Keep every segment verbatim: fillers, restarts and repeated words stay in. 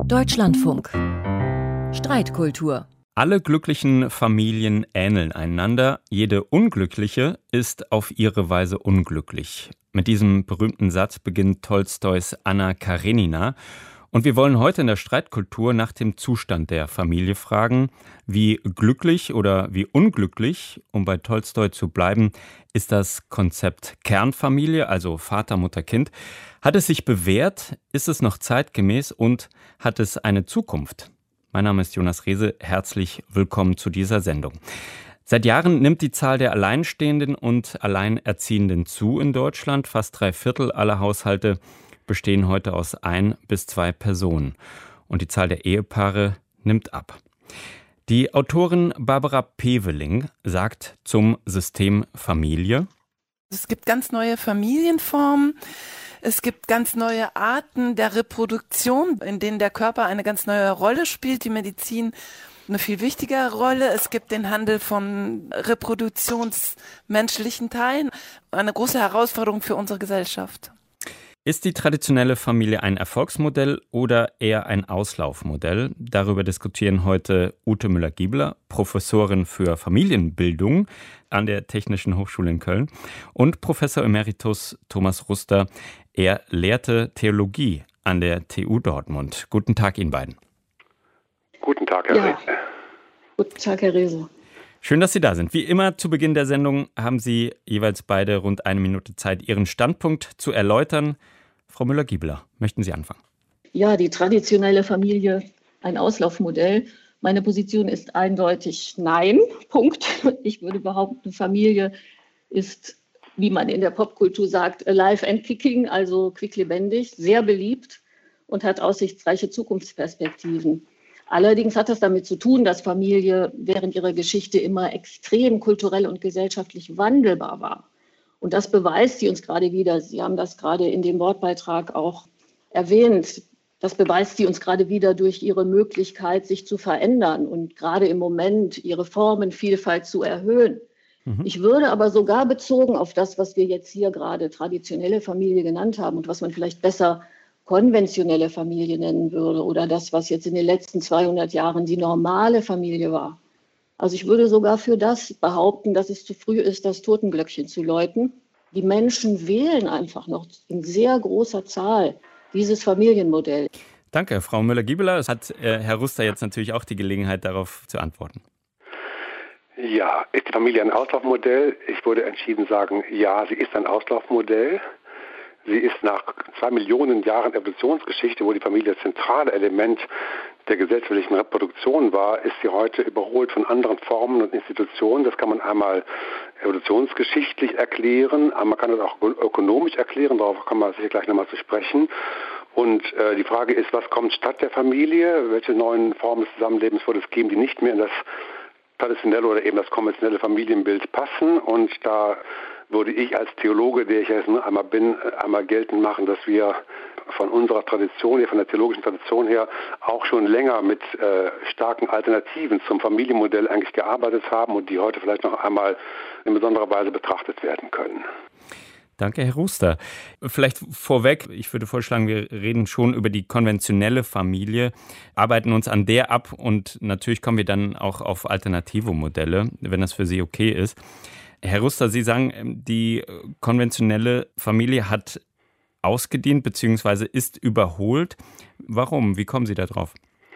Deutschlandfunk. Streitkultur. Alle glücklichen Familien ähneln einander. Jede unglückliche ist auf ihre Weise unglücklich. Mit diesem berühmten Satz beginnt Tolstois Anna Karenina. Und wir wollen heute in der Streitkultur nach dem Zustand der Familie fragen. Wie glücklich oder wie unglücklich, um bei Tolstoi zu bleiben, ist das Konzept Kernfamilie, also Vater, Mutter, Kind? Hat es sich bewährt? Ist es noch zeitgemäß? Und hat es eine Zukunft? Mein Name ist Jonas Rehse. Herzlich willkommen zu dieser Sendung. Seit Jahren nimmt die Zahl der Alleinstehenden und Alleinerziehenden zu in Deutschland. Fast drei Viertel aller Haushalte bestehen heute aus ein bis zwei Personen. Und die Zahl der Ehepaare nimmt ab. Die Autorin Barbara Peveling sagt zum System Familie: Es gibt ganz neue Familienformen. Es gibt ganz neue Arten der Reproduktion, in denen der Körper eine ganz neue Rolle spielt, die Medizin eine viel wichtigere Rolle. Es gibt den Handel von reproduktionsmenschlichen Teilen, eine große Herausforderung für unsere Gesellschaft. Ist die traditionelle Familie ein Erfolgsmodell oder eher ein Auslaufmodell? Darüber diskutieren heute Ute Müller-Giebler, Professorin für Familienbildung an der Technischen Hochschule in Köln, und Professor Emeritus Thomas Ruster. Er lehrte Theologie an der T U Dortmund. Guten Tag Ihnen beiden. Guten Tag, Herr ja. Rehse. Guten Tag, Herr Rehse. Schön, dass Sie da sind. Wie immer zu Beginn der Sendung haben Sie jeweils beide rund eine Minute Zeit, Ihren Standpunkt zu erläutern. Frau Müller-Giebler, möchten Sie anfangen? Ja, die traditionelle Familie, ein Auslaufmodell. Meine Position ist eindeutig nein, Punkt. Ich würde behaupten, Familie ist, wie man in der Popkultur sagt, alive and kicking, also quicklebendig, sehr beliebt und hat aussichtsreiche Zukunftsperspektiven. Allerdings hat das damit zu tun, dass Familie während ihrer Geschichte immer extrem kulturell und gesellschaftlich wandelbar war. Und das beweist sie uns gerade wieder. Sie haben das gerade in dem Wortbeitrag auch erwähnt. Das beweist sie uns gerade wieder durch ihre Möglichkeit, sich zu verändern und gerade im Moment ihre Formenvielfalt zu erhöhen. Mhm. Ich würde aber sogar bezogen auf das, was wir jetzt hier gerade traditionelle Familie genannt haben und was man vielleicht besser konventionelle Familie nennen würde oder das, was jetzt in den letzten zweihundert Jahren die normale Familie war. Also ich würde sogar für das behaupten, dass es zu früh ist, das Totenglöckchen zu läuten. Die Menschen wählen einfach noch in sehr großer Zahl dieses Familienmodell. Danke, Frau Müller-Giebler. Es hat äh, Herr Ruster jetzt natürlich auch die Gelegenheit, darauf zu antworten. Ja, ist die Familie ein Auslaufmodell? Ich würde entschieden sagen, ja, sie ist ein Auslaufmodell. Sie ist nach zwei Millionen Jahren Evolutionsgeschichte, wo die Familie das zentrale Element der gesellschaftlichen Reproduktion war, ist sie heute überholt von anderen Formen und Institutionen. Das kann man einmal evolutionsgeschichtlich erklären, aber man kann das auch ökonomisch erklären, darauf kommen wir sicher gleich nochmal zu sprechen. Und äh, die Frage ist, was kommt statt der Familie? Welche neuen Formen des Zusammenlebens wird es geben, die nicht mehr in das traditionelle oder eben das konventionelle Familienbild passen? Und da würde ich als Theologe, der ich jetzt einmal bin, einmal geltend machen, dass wir von unserer Tradition her, von der theologischen Tradition her, auch schon länger mit äh, starken Alternativen zum Familienmodell eigentlich gearbeitet haben und die heute vielleicht noch einmal in besonderer Weise betrachtet werden können. Danke, Herr Ruster. Vielleicht vorweg, ich würde vorschlagen, wir reden schon über die konventionelle Familie, arbeiten uns an der ab und natürlich kommen wir dann auch auf alternative Modelle, wenn das für Sie okay ist. Herr Ruster, Sie sagen, die konventionelle Familie hat ausgedient bzw. ist überholt. Warum? Wie kommen Sie da drauf?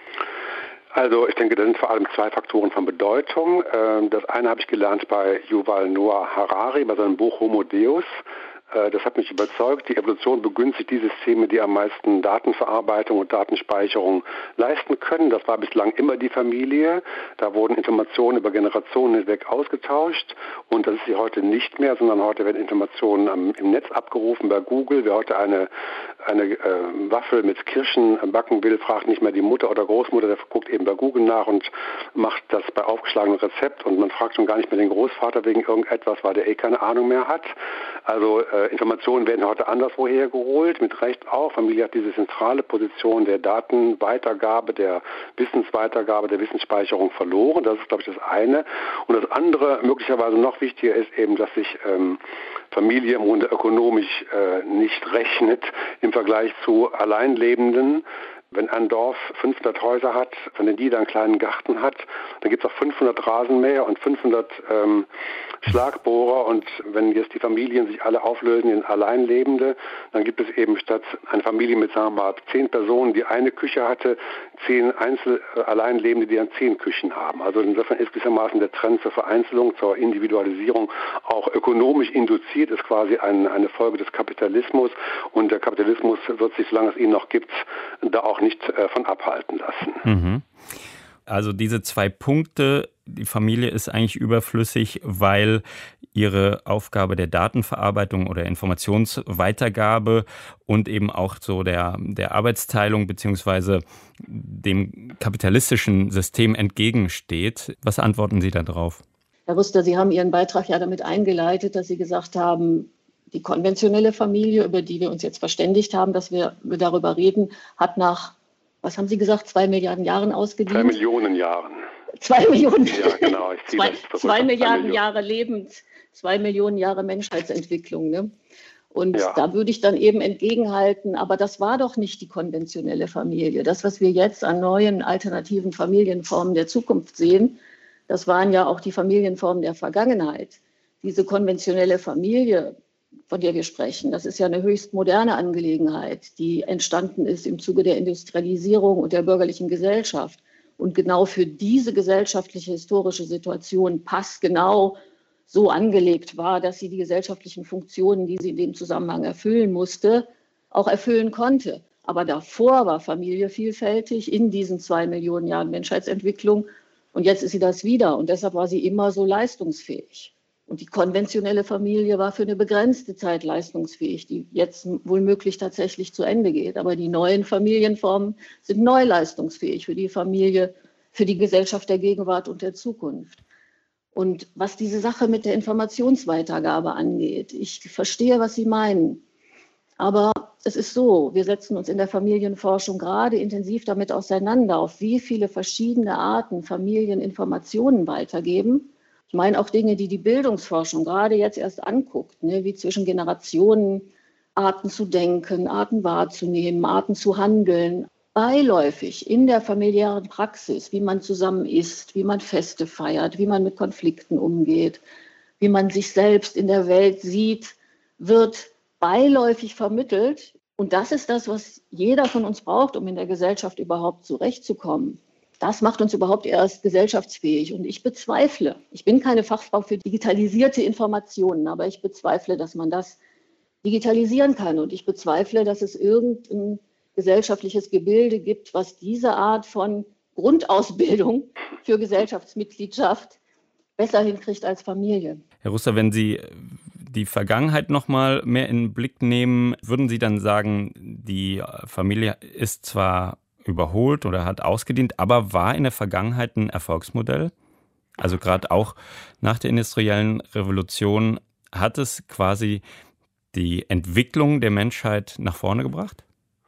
Also ich denke, da sind vor allem zwei Faktoren von Bedeutung. Das eine habe ich gelernt bei Yuval Noah Harari, bei seinem Buch Homo Deus. Das hat mich überzeugt. Die Evolution begünstigt die Systeme, die am meisten Datenverarbeitung und Datenspeicherung leisten können. Das war bislang immer die Familie. Da wurden Informationen über Generationen hinweg ausgetauscht. Und das ist sie heute nicht mehr, sondern heute werden Informationen am, im Netz abgerufen bei Google. Wer heute eine, eine äh, Waffel mit Kirschen backen will, fragt nicht mehr die Mutter oder Großmutter, der guckt eben bei Google nach und macht das bei aufgeschlagenem Rezept. Und man fragt schon gar nicht mehr den Großvater wegen irgendetwas, weil der eh keine Ahnung mehr hat. Also äh, Informationen werden heute anderswo hergeholt, mit Recht auch. Familie hat diese zentrale Position der Datenweitergabe, der Wissensweitergabe, der Wissensspeicherung verloren. Das ist, glaube ich, das eine. Und das andere, möglicherweise noch wichtiger, ist eben, dass sich ähm, Familie im Grunde ökonomisch äh, nicht rechnet im Vergleich zu Alleinlebenden. Wenn ein Dorf fünfhundert Häuser hat, von denen jeder einen kleinen Garten hat, dann gibt es auch fünfhundert Rasenmäher und fünfhundert ähm, Schlagbohrer. Und wenn jetzt die Familien sich alle auflösen in Alleinlebende, dann gibt es eben statt einer Familie mit, sagen wir mal, zehn Personen, die eine Küche hatte, zehn Einzel Alleinlebende, die dann zehn Küchen haben. Also insofern ist gewissermaßen der Trend zur Vereinzelung, zur Individualisierung auch ökonomisch induziert, ist quasi ein, eine Folge des Kapitalismus. Und der Kapitalismus wird sich, solange es ihn noch gibt, da auch nicht äh, von abhalten lassen. Mhm. Also diese zwei Punkte, die Familie ist eigentlich überflüssig, weil ihre Aufgabe der Datenverarbeitung oder Informationsweitergabe und eben auch so der, der Arbeitsteilung beziehungsweise dem kapitalistischen System entgegensteht. Was antworten Sie darauf? Herr Rüster, Sie haben Ihren Beitrag ja damit eingeleitet, dass Sie gesagt haben, die konventionelle Familie, über die wir uns jetzt verständigt haben, dass wir darüber reden, hat nach, was haben Sie gesagt, zwei Milliarden Jahren ausgedient? Zwei Millionen Jahren. Zwei Millionen, ja, genau. Ich zwei, zwei Milliarden Jahre Lebens, zwei Millionen Jahre Menschheitsentwicklung. Ne? Und ja. Da würde ich dann eben entgegenhalten, aber das war doch nicht die konventionelle Familie. Das, was wir jetzt an neuen alternativen Familienformen der Zukunft sehen, das waren ja auch die Familienformen der Vergangenheit. Diese konventionelle Familie, von der wir sprechen, das ist ja eine höchst moderne Angelegenheit, die entstanden ist im Zuge der Industrialisierung und der bürgerlichen Gesellschaft. Und genau für diese gesellschaftliche, historische Situation passgenau so angelegt war, dass sie die gesellschaftlichen Funktionen, die sie in dem Zusammenhang erfüllen musste, auch erfüllen konnte. Aber davor war Familie vielfältig in diesen zwei Millionen Jahren Menschheitsentwicklung. Und jetzt ist sie das wieder. Und deshalb war sie immer so leistungsfähig. Und die konventionelle Familie war für eine begrenzte Zeit leistungsfähig, die jetzt womöglich tatsächlich zu Ende geht. Aber die neuen Familienformen sind neu leistungsfähig für die Familie, für die Gesellschaft der Gegenwart und der Zukunft. Und was diese Sache mit der Informationsweitergabe angeht, ich verstehe, was Sie meinen. Aber es ist so, wir setzen uns in der Familienforschung gerade intensiv damit auseinander, auf wie viele verschiedene Arten Familien Informationen weitergeben. Ich meine auch Dinge, die die Bildungsforschung gerade jetzt erst anguckt, ne, wie zwischen Generationen Arten zu denken, Arten wahrzunehmen, Arten zu handeln. Beiläufig in der familiären Praxis, wie man zusammen isst, wie man Feste feiert, wie man mit Konflikten umgeht, wie man sich selbst in der Welt sieht, wird beiläufig vermittelt. Und das ist das, was jeder von uns braucht, um in der Gesellschaft überhaupt zurechtzukommen. Das macht uns überhaupt erst gesellschaftsfähig. Und ich bezweifle, ich bin keine Fachfrau für digitalisierte Informationen, aber ich bezweifle, dass man das digitalisieren kann. Und ich bezweifle, dass es irgendein gesellschaftliches Gebilde gibt, was diese Art von Grundausbildung für Gesellschaftsmitgliedschaft besser hinkriegt als Familie. Herr Russer, wenn Sie die Vergangenheit noch mal mehr in den Blick nehmen, würden Sie dann sagen, die Familie ist zwar überholt oder hat ausgedient, aber war in der Vergangenheit ein Erfolgsmodell? Also gerade auch nach der industriellen Revolution hat es quasi die Entwicklung der Menschheit nach vorne gebracht?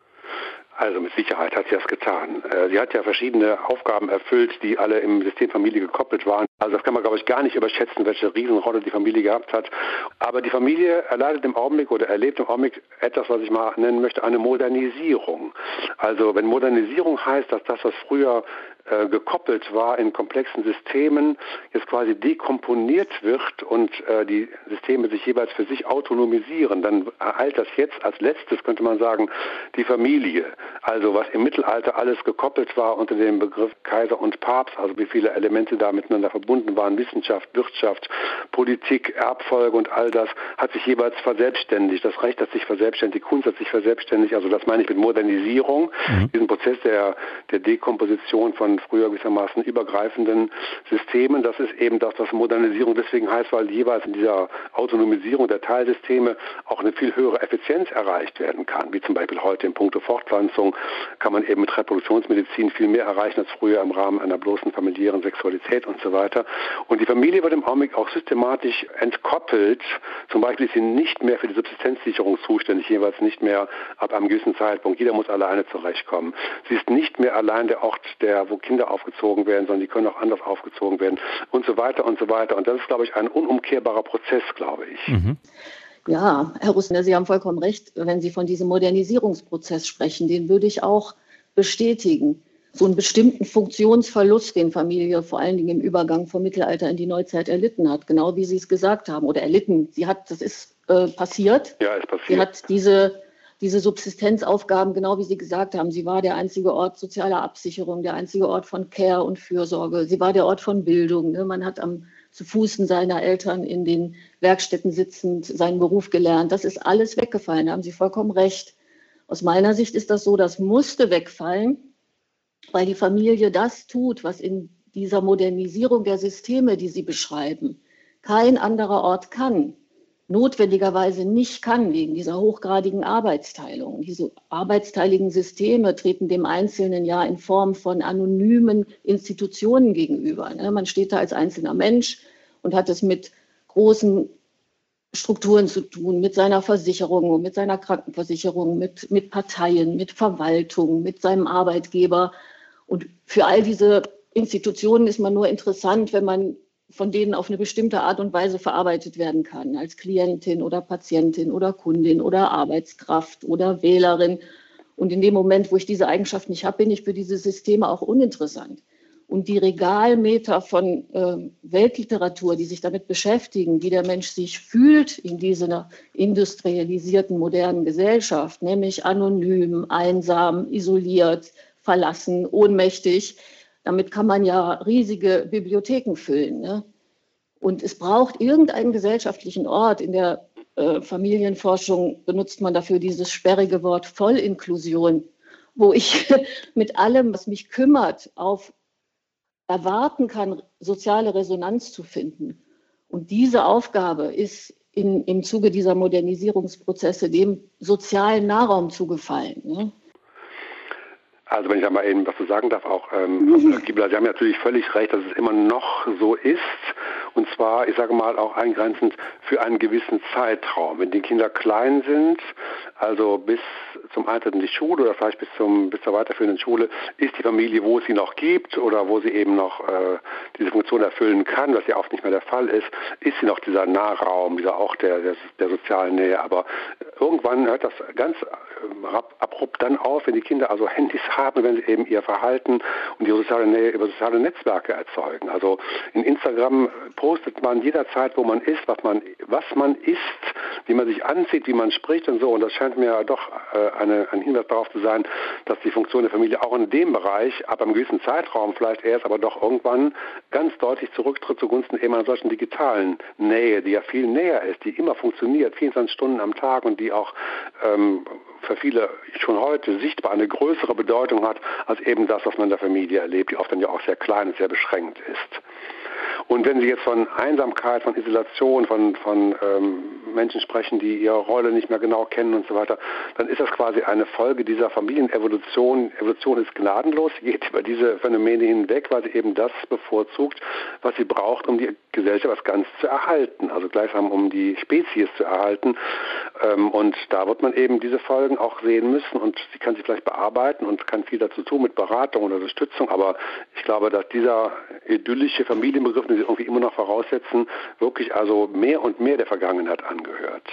Also mit Sicherheit hat sie das getan. Sie hat ja verschiedene Aufgaben erfüllt, die alle im System Familie gekoppelt waren. Also das kann man, glaube ich, gar nicht überschätzen, welche Riesenrolle die Familie gehabt hat. Aber die Familie erleidet im Augenblick oder erlebt im Augenblick etwas, was ich mal nennen möchte, eine Modernisierung. Also wenn Modernisierung heißt, dass das, was früher äh, gekoppelt war in komplexen Systemen, jetzt quasi dekomponiert wird und äh, die Systeme sich jeweils für sich autonomisieren, dann ereilt das jetzt als letztes, könnte man sagen, die Familie. Also was im Mittelalter alles gekoppelt war unter dem Begriff Kaiser und Papst, also wie viele Elemente da miteinander verbunden waren, Wissenschaft, Wirtschaft, Politik, Erbfolge und all das, hat sich jeweils verselbstständigt. Das Recht hat sich verselbstständigt, die Kunst hat sich verselbstständigt. Also das meine ich mit Modernisierung, mhm. diesen Prozess der, der Dekomposition von früher gewissermaßen übergreifenden Systemen. Das ist eben das, was Modernisierung deswegen heißt, weil jeweils in dieser Autonomisierung der Teilsysteme auch eine viel höhere Effizienz erreicht werden kann, wie zum Beispiel heute in puncto Fortpflanzung kann man eben mit Reproduktionsmedizin viel mehr erreichen als früher im Rahmen einer bloßen familiären Sexualität und so weiter. Und die Familie wird im Augenblick auch systematisch entkoppelt. Zum Beispiel ist sie nicht mehr für die Subsistenzsicherung zuständig, jeweils nicht mehr ab einem gewissen Zeitpunkt. Jeder muss alleine zurechtkommen. Sie ist nicht mehr allein der Ort, der, wo Kinder aufgezogen werden, sondern die können auch anders aufgezogen werden und so weiter und so weiter. Und das ist, glaube ich, ein unumkehrbarer Prozess, glaube ich. Mhm. Ja, Herr Russner, Sie haben vollkommen recht, wenn Sie von diesem Modernisierungsprozess sprechen. Den würde ich auch bestätigen. So einen bestimmten Funktionsverlust, den Familie vor allen Dingen im Übergang vom Mittelalter in die Neuzeit erlitten hat, genau wie Sie es gesagt haben, oder erlitten. Sie hat, das ist äh, passiert. Ja, ist passiert. Sie hat diese, diese Subsistenzaufgaben, genau wie Sie gesagt haben. Sie war der einzige Ort sozialer Absicherung, der einzige Ort von Care und Fürsorge. Sie war der Ort von Bildung. Ne? Man hat am zu Fußen seiner Eltern in den Werkstätten sitzend seinen Beruf gelernt. Das ist alles weggefallen, da haben Sie vollkommen recht. Aus meiner Sicht ist das so, das musste wegfallen, weil die Familie das tut, was in dieser Modernisierung der Systeme, die Sie beschreiben, kein anderer Ort kann, notwendigerweise nicht kann, wegen dieser hochgradigen Arbeitsteilung. Diese arbeitsteiligen Systeme treten dem Einzelnen ja in Form von anonymen Institutionen gegenüber. Man steht da als einzelner Mensch und hat es mit großen Strukturen zu tun, mit seiner Versicherung, mit seiner Krankenversicherung, mit, mit Parteien, mit Verwaltung, mit seinem Arbeitgeber. Und für all diese Institutionen ist man nur interessant, wenn man von denen auf eine bestimmte Art und Weise verarbeitet werden kann, als Klientin oder Patientin oder Kundin oder Arbeitskraft oder Wählerin. Und in dem Moment, wo ich diese Eigenschaft nicht habe, bin ich für diese Systeme auch uninteressant. Und die Regalmeter von äh, Weltliteratur, die sich damit beschäftigen, wie der Mensch sich fühlt in dieser industrialisierten, modernen Gesellschaft, nämlich anonym, einsam, isoliert, verlassen, ohnmächtig, damit kann man ja riesige Bibliotheken füllen. Ne? Und es braucht irgendeinen gesellschaftlichen Ort. In der äh, Familienforschung benutzt man dafür dieses sperrige Wort Vollinklusion, wo ich mit allem, was mich kümmert, auf erwarten kann, soziale Resonanz zu finden. Und diese Aufgabe ist in, im Zuge dieser Modernisierungsprozesse dem sozialen Nahraum zugefallen. Ne? Also wenn ich da mal eben was zu sagen darf, auch ähm, Gibler, Sie haben ja natürlich völlig recht, dass es immer noch so ist. Und zwar, ich sage mal, auch eingrenzend für einen gewissen Zeitraum. Wenn die Kinder klein sind, also bis zum Eintritt in die Schule oder vielleicht bis zum bis zur weiterführenden Schule, ist die Familie, wo es sie noch gibt oder wo sie eben noch äh, diese Funktion erfüllen kann, was ja oft nicht mehr der Fall ist, ist sie noch dieser Nahraum, dieser auch der, der, der sozialen Nähe. Aber irgendwann hört das ganz äh, abrupt dann auf, wenn die Kinder also Handys haben, wenn sie eben ihr Verhalten und die soziale Nähe über soziale Netzwerke erzeugen. Also in Instagram postet man jederzeit, wo man ist, was man, was man isst, wie man sich anzieht, wie man spricht und so. Und das scheint mir doch äh, eine, ein Hinweis darauf zu sein, dass die Funktion der Familie auch in dem Bereich, ab einem gewissen Zeitraum vielleicht erst, aber doch irgendwann ganz deutlich zurücktritt zugunsten eben einer solchen digitalen Nähe, die ja viel näher ist, die immer funktioniert, vierundzwanzig Stunden am Tag und die auch ähm, für viele schon heute sichtbar eine größere Bedeutung hat, als eben das, was man in der Familie erlebt, die oft dann ja auch sehr klein und sehr beschränkt ist. Und wenn Sie jetzt von Einsamkeit, von Isolation, von, von ähm, Menschen sprechen, die ihre Rolle nicht mehr genau kennen und so weiter, dann ist das quasi eine Folge dieser Familienevolution. Evolution ist gnadenlos, sie geht über diese Phänomene hinweg, weil sie eben das bevorzugt, was sie braucht, um die Gesellschaft als Ganzes zu erhalten, also gleichsam um die Spezies zu erhalten. Ähm, und da wird man eben diese Folgen auch sehen müssen und sie kann sie vielleicht bearbeiten und kann viel dazu tun mit Beratung oder Unterstützung, aber ich glaube, dass dieser idyllische Familienbegriff, den sie irgendwie immer noch voraussetzen, wirklich also mehr und mehr der Vergangenheit angehört.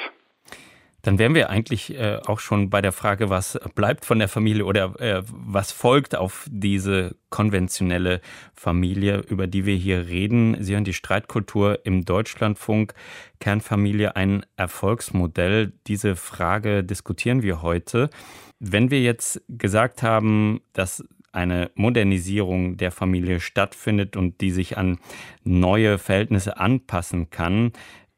Dann wären wir eigentlich äh, auch schon bei der Frage, was bleibt von der Familie oder äh, was folgt auf diese konventionelle Familie, über die wir hier reden. Sie hören die Streitkultur im Deutschlandfunk. Kernfamilie, ein Erfolgsmodell. Diese Frage diskutieren wir heute. Wenn wir jetzt gesagt haben, dass eine Modernisierung der Familie stattfindet und die sich an neue Verhältnisse anpassen kann,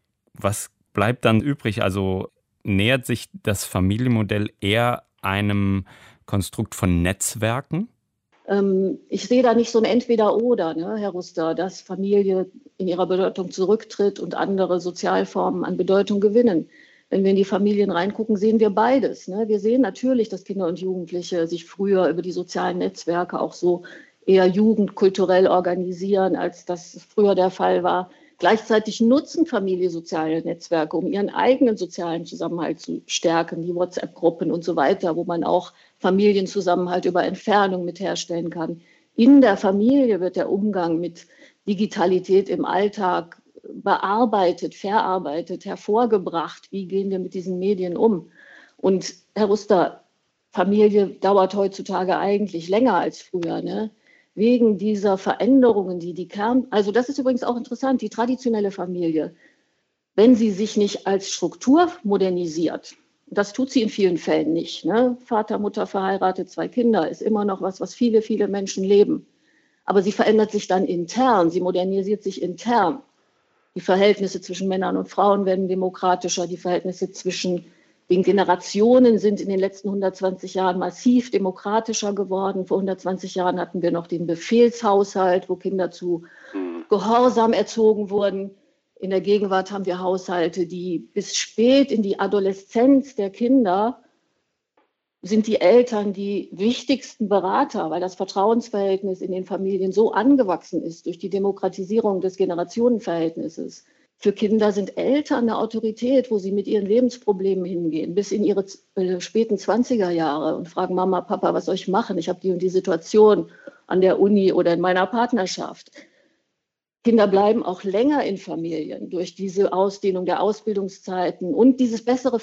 was bleibt dann übrig? Also nähert sich das Familienmodell eher einem Konstrukt von Netzwerken? Ähm, ich sehe da nicht so ein Entweder-Oder, ne, Herr Ruster, dass Familie in ihrer Bedeutung zurücktritt und andere Sozialformen an Bedeutung gewinnen. Wenn wir in die Familien reingucken, sehen wir beides. Ne? Wir sehen natürlich, dass Kinder und Jugendliche sich früher über die sozialen Netzwerke auch so eher jugendkulturell organisieren, als das früher der Fall war. Gleichzeitig nutzen Familie soziale Netzwerke, um ihren eigenen sozialen Zusammenhalt zu stärken, die WhatsApp-Gruppen und so weiter, wo man auch Familienzusammenhalt über Entfernung mit herstellen kann. In der Familie wird der Umgang mit Digitalität im Alltag bearbeitet, verarbeitet, hervorgebracht. Wie gehen wir mit diesen Medien um? Und Herr Ruster, Familie dauert heutzutage eigentlich länger als früher, ne? Wegen dieser Veränderungen, die die Kern... Also das ist übrigens auch interessant, die traditionelle Familie, wenn sie sich nicht als Struktur modernisiert, das tut sie in vielen Fällen nicht, ne? Vater, Mutter verheiratet, zwei Kinder, ist immer noch was, was viele, viele Menschen leben. Aber sie verändert sich dann intern, sie modernisiert sich intern. Die Verhältnisse zwischen Männern und Frauen werden demokratischer, die Verhältnisse zwischen den Generationen sind in den letzten hundertzwanzig Jahren massiv demokratischer geworden. Vor hundertzwanzig Jahren hatten wir noch den Befehlshaushalt, wo Kinder zu Gehorsam erzogen wurden. In der Gegenwart haben wir Haushalte, die bis spät in die Adoleszenz der Kinder sind die Eltern die wichtigsten Berater, weil das Vertrauensverhältnis in den Familien so angewachsen ist durch die Demokratisierung des Generationenverhältnisses. Für Kinder sind Eltern eine Autorität, wo sie mit ihren Lebensproblemen hingehen, bis in ihre äh, späten zwanziger Jahre und fragen, Mama, Papa, was soll ich machen? Ich habe die und die Situation an der Uni oder in meiner Partnerschaft. Kinder bleiben auch länger in Familien durch diese Ausdehnung der Ausbildungszeiten und dieses bessere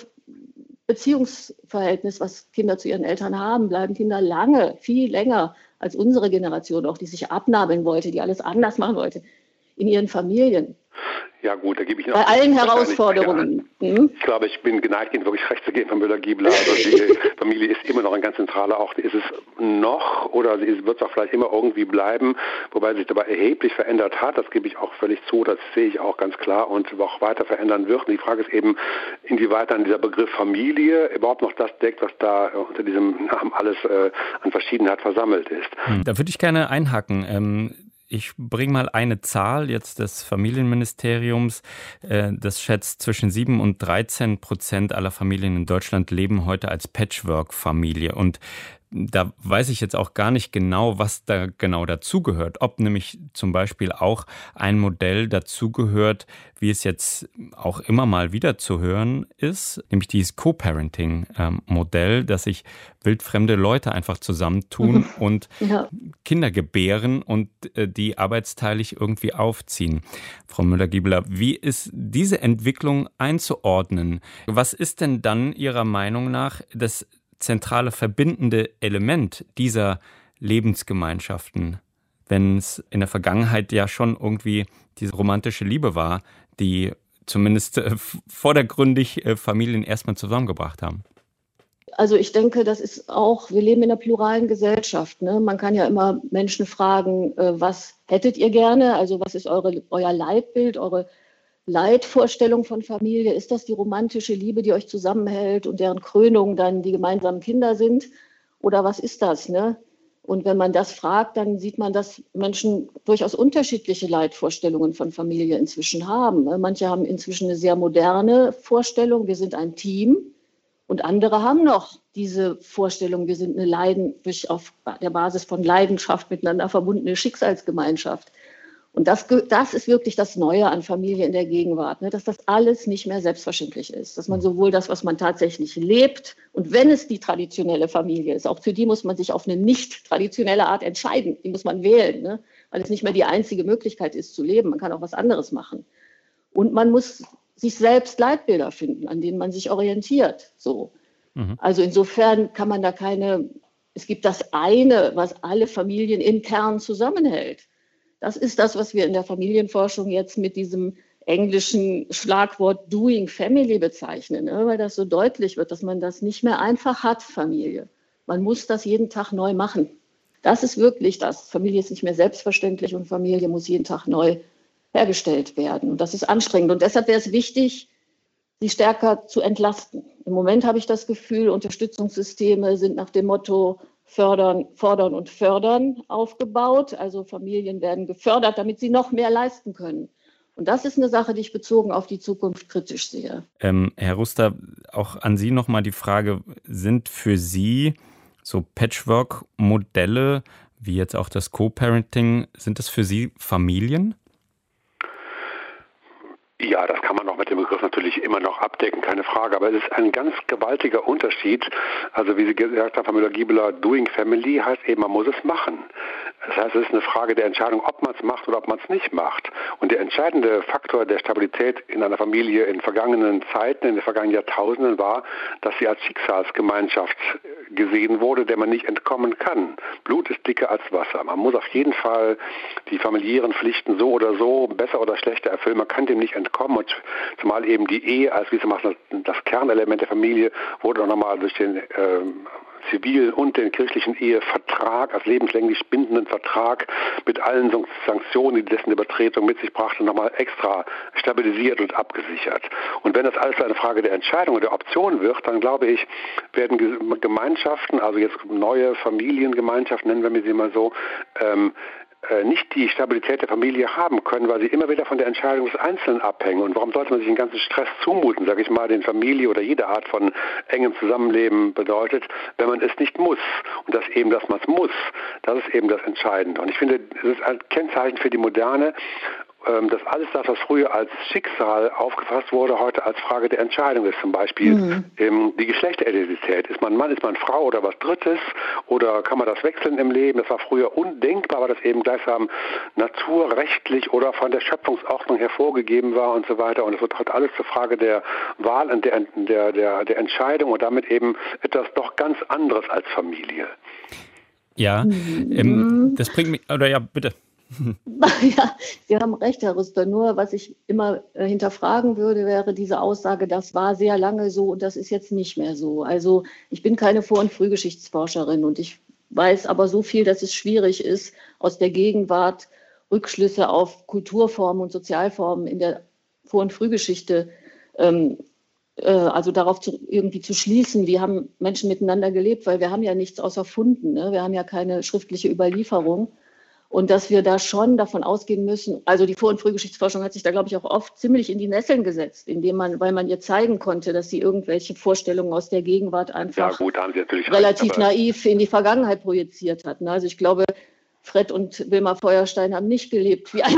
Beziehungsverhältnis, was Kinder zu ihren Eltern haben, bleiben Kinder lange, viel länger als unsere Generation, auch die sich abnabeln wollte, die alles anders machen wollte, in ihren Familien. Ja gut, da gebe ich Ihnen Bei allen Herausforderungen. Hm? Ich glaube, ich bin geneigt, Ihnen wirklich recht zu geben, Frau Müller-Giebler. Also die Familie ist immer noch ein ganz zentraler Ort. Ist es noch oder wird es auch vielleicht immer irgendwie bleiben, wobei sich dabei erheblich verändert hat. Das gebe ich auch völlig zu, das sehe ich auch ganz klar und auch weiter verändern wird. Und die Frage ist eben, inwieweit dann dieser Begriff Familie überhaupt noch das deckt, was da unter diesem Namen alles äh, an Verschiedenheit versammelt ist. Da würde ich gerne einhaken. Ähm Ich bringe mal eine Zahl jetzt des Familienministeriums. Das schätzt zwischen sieben und dreizehn Prozent aller Familien in Deutschland leben heute als Patchwork-Familie. Und da weiß ich jetzt auch gar nicht genau, was da genau dazugehört. Ob nämlich zum Beispiel auch ein Modell dazugehört, wie es jetzt auch immer mal wieder zu hören ist, nämlich dieses Co-Parenting-Modell, dass sich wildfremde Leute einfach zusammentun und ja. Kinder gebären und die arbeitsteilig irgendwie aufziehen. Frau Müller-Giebler, wie ist diese Entwicklung einzuordnen? Was ist denn dann Ihrer Meinung nach das zentrale verbindende Element dieser Lebensgemeinschaften, wenn es in der Vergangenheit ja schon irgendwie diese romantische Liebe war, die zumindest äh, vordergründig äh, Familien erstmal zusammengebracht haben? Also ich denke, das ist auch, wir leben in einer pluralen Gesellschaft, ne? Man kann ja immer Menschen fragen, äh, was hättet ihr gerne? Also was ist eure, euer Leitbild, eure Leitvorstellung von Familie? Ist das die romantische Liebe, die euch zusammenhält und deren Krönung dann die gemeinsamen Kinder sind? Oder was ist das, ne? Und wenn man das fragt, dann sieht man, dass Menschen durchaus unterschiedliche Leitvorstellungen von Familie inzwischen haben. Manche haben inzwischen eine sehr moderne Vorstellung, wir sind ein Team. Und andere haben noch diese Vorstellung, wir sind eine Leiden, durch auf der Basis von Leidenschaft miteinander verbundene Schicksalsgemeinschaft. Und das, das ist wirklich das Neue an Familie in der Gegenwart, ne? Dass das alles nicht mehr selbstverständlich ist. Dass man sowohl das, was man tatsächlich lebt, und wenn es die traditionelle Familie ist, auch für die muss man sich auf eine nicht traditionelle Art entscheiden. Die muss man wählen, ne? Weil es nicht mehr die einzige Möglichkeit ist zu leben. Man kann auch was anderes machen. Und man muss sich selbst Leitbilder finden, an denen man sich orientiert. So. Mhm. Also insofern kann man da keine, es gibt das eine, was alle Familien im Kern zusammenhält. Das ist das, was wir in der Familienforschung jetzt mit diesem englischen Schlagwort Doing Family bezeichnen, ne? Weil das so deutlich wird, dass man das nicht mehr einfach hat, Familie. Man muss das jeden Tag neu machen. Das ist wirklich das. Familie ist nicht mehr selbstverständlich und Familie muss jeden Tag neu hergestellt werden. Und das ist anstrengend. Und deshalb wäre es wichtig, sie stärker zu entlasten. Im Moment habe ich das Gefühl, Unterstützungssysteme sind nach dem Motto Fördern, Fordern und Fördern aufgebaut. Also Familien werden gefördert, damit sie noch mehr leisten können. Und das ist eine Sache, die ich bezogen auf die Zukunft kritisch sehe. Ähm, Herr Ruster, auch an Sie nochmal die Frage, sind für Sie so Patchwork-Modelle, wie jetzt auch das Co-Parenting, sind das für Sie Familien? Ja, das kann man auch mit dem Begriff natürlich immer noch abdecken, keine Frage. Aber es ist ein ganz gewaltiger Unterschied. Also wie Sie gesagt haben, Frau Müller-Giebler, Doing Family heißt eben, man muss es machen. Das heißt, es ist eine Frage der Entscheidung, ob man es macht oder ob man es nicht macht. Und der entscheidende Faktor der Stabilität in einer Familie in vergangenen Zeiten, in den vergangenen Jahrtausenden war, dass sie als Schicksalsgemeinschaft gesehen wurde, der man nicht entkommen kann. Blut ist dicker als Wasser. Man muss auf jeden Fall die familiären Pflichten so oder so, besser oder schlechter erfüllen. Man kann dem nicht entkommen. Und zumal eben die Ehe als gewissermaßen das Kernelement der Familie wurde auch nochmal durch den ähm, zivilen und den kirchlichen Ehevertrag, als lebenslänglich bindenden Vertrag mit allen Sanktionen, die dessen Übertretung mit sich brachte, nochmal extra stabilisiert und abgesichert. Und wenn das alles eine Frage der Entscheidung und der Option wird, dann glaube ich, werden Gemeinschaften, also jetzt neue Familiengemeinschaften, nennen wir sie mal so, ähm, nicht die Stabilität der Familie haben können, weil sie immer wieder von der Entscheidung des Einzelnen abhängen. Und warum sollte man sich den ganzen Stress zumuten, sage ich mal, den Familie oder jede Art von engem Zusammenleben bedeutet, wenn man es nicht muss. Und das eben, dass man es muss, das ist eben das Entscheidende. Und ich finde, es ist ein Kennzeichen für die Moderne, dass alles das, was früher als Schicksal aufgefasst wurde, heute als Frage der Entscheidung ist. Zum Beispiel mhm. ähm, die Geschlechteridentität. Ist man Mann, ist man Frau oder was Drittes? Oder kann man das wechseln im Leben? Das war früher undenkbar, weil das eben gleichsam naturrechtlich oder von der Schöpfungsordnung hervorgegeben war und so weiter. Und es wird heute alles zur Frage der Wahl und der, der, der, der Entscheidung und damit eben etwas doch ganz anderes als Familie. Ja, mhm. ähm, das bringt mich, oder ja, bitte. Ja, Sie haben recht, Herr Rüster. Nur, was ich immer äh, hinterfragen würde, wäre diese Aussage, das war sehr lange so und das ist jetzt nicht mehr so. Also ich bin keine Vor- und Frühgeschichtsforscherin und ich weiß aber so viel, dass es schwierig ist, aus der Gegenwart Rückschlüsse auf Kulturformen und Sozialformen in der Vor- und Frühgeschichte, ähm, äh, also darauf zu, irgendwie zu schließen, wie haben Menschen miteinander gelebt, weil wir haben ja nichts außer Funden, ne? Wir haben ja keine schriftliche Überlieferung. Und dass wir da schon davon ausgehen müssen, also die Vor- und Frühgeschichtsforschung hat sich da, glaube ich, auch oft ziemlich in die Nesseln gesetzt, indem man, weil man ihr zeigen konnte, dass sie irgendwelche Vorstellungen aus der Gegenwart einfach ja, gut, haben Sie natürlich relativ recht, naiv in die Vergangenheit projiziert hat. Also ich glaube, Fred und Wilma Feuerstein haben nicht gelebt wie ein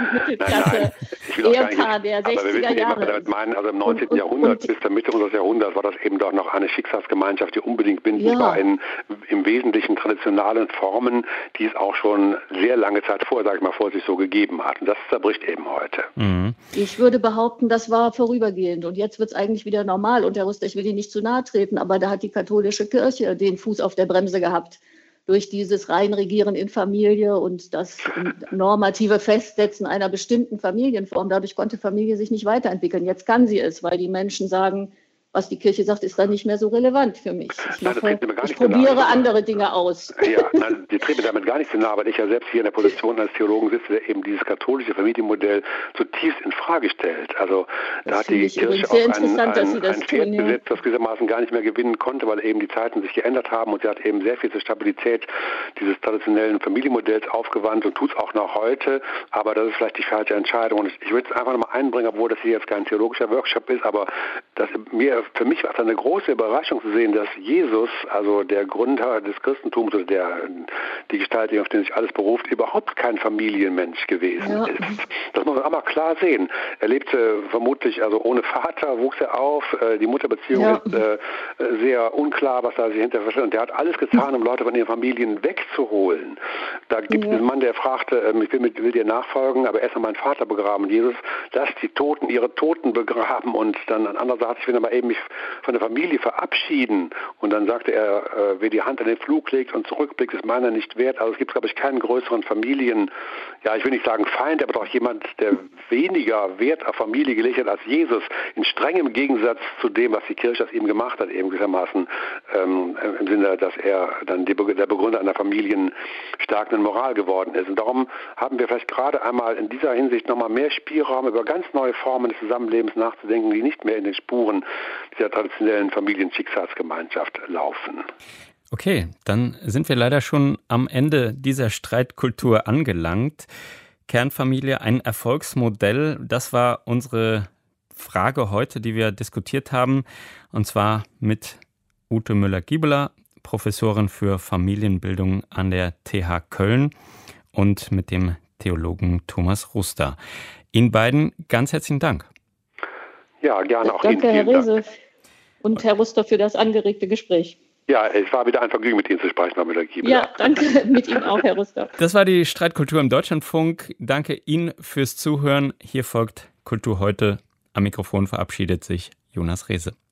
Mittelklasse-Ehepaar der sechziger Jahre. Was damit meinen, also im neunzehnten. Und, Jahrhundert und, bis zur Mitte unseres Jahrhunderts war das eben doch noch eine Schicksalsgemeinschaft, die unbedingt bindend ja. war in im Wesentlichen traditionalen Formen, die es auch schon sehr lange Zeit vor, sage ich mal, vor sich so gegeben hat. Und das zerbricht eben heute. Mhm. Ich würde behaupten, das war vorübergehend. Und jetzt wird es eigentlich wieder normal. Und Herr Rüster, ich will Ihnen nicht zu nahe treten, aber da hat die katholische Kirche den Fuß auf der Bremse gehabt. Durch dieses Reinregieren in Familie und das normative Festsetzen einer bestimmten Familienform. Dadurch konnte Familie sich nicht weiterentwickeln. Jetzt kann sie es, weil die Menschen sagen, was die Kirche sagt, ist dann nicht mehr so relevant für mich. Ich, mache, nein, ich probiere nahe. andere Dinge aus. Ja, nein, die treten mir damit gar nicht so nahe, weil ich ja selbst hier in der Position als Theologen sitze, der eben dieses katholische Familienmodell zutiefst in Frage stellt. Also da das hat die Kirche auch ein, ein, ein Pferd tun, besetzt, ja. das gewissermaßen gar nicht mehr gewinnen konnte, weil eben die Zeiten sich geändert haben und sie hat eben sehr viel zur Stabilität dieses traditionellen Familienmodells aufgewandt und tut es auch noch heute, aber das ist vielleicht die falsche Entscheidung. Und ich würde es einfach nochmal einbringen, obwohl das hier jetzt kein theologischer Workshop ist, aber dass mir für mich war es eine große Überraschung zu sehen, dass Jesus, also der Gründer des Christentums, oder der, die Gestalt, auf den sich alles beruft, überhaupt kein Familienmensch gewesen ja. ist. Das muss man aber klar sehen. Er lebte vermutlich, also ohne Vater wuchs er auf, die Mutterbeziehung ja. ist äh, sehr unklar, was da sich hinterher versteht. Und der hat alles getan, um Leute von ihren Familien wegzuholen. Da gibt es ja. einen Mann, der fragte, ich will, mit, will dir nachfolgen, aber erst mal meinen Vater begraben. Und Jesus, lass die Toten ihre Toten begraben. Und dann ein anderer sagt, ich will aber eben mich von der Familie verabschieden. Und dann sagte er, äh, wer die Hand an den Flug legt und zurückblickt, ist meiner nicht wert. Also es gibt, glaube ich, keinen größeren Familien, ja, ich will nicht sagen Feind, aber doch jemand, der weniger Wert auf Familie gelegt hat als Jesus, in strengem Gegensatz zu dem, was die Kirche aus ihm gemacht hat, eben gewissermaßen ähm, im Sinne, dass er dann die, der Begründer einer familienstarken Moral geworden ist. Und darum haben wir vielleicht gerade einmal in dieser Hinsicht nochmal mehr Spielraum, über ganz neue Formen des Zusammenlebens nachzudenken, die nicht mehr in den Spuren dieser traditionellen Familienschicksalsgemeinschaft laufen. Okay, dann sind wir leider schon am Ende dieser Streitkultur angelangt. Kernfamilie, ein Erfolgsmodell, das war unsere Frage heute, die wir diskutiert haben, und zwar mit Ute Müller-Giebeler, Professorin für Familienbildung an der T H Köln, und mit dem Theologen Thomas Ruster. Ihnen beiden ganz herzlichen Dank. Ja, gerne auch Danke, Ihnen. Herr Rehse und Herr Ruster, für das angeregte Gespräch. Ja, es war wieder ein Vergnügen, mit Ihnen zu sprechen, Frau Müller-Giebel. Ja, danke, mit Ihnen auch, Herr Rüster. Das war die Streitkultur im Deutschlandfunk. Danke Ihnen fürs Zuhören. Hier folgt Kultur heute. Am Mikrofon verabschiedet sich Jonas Rehse.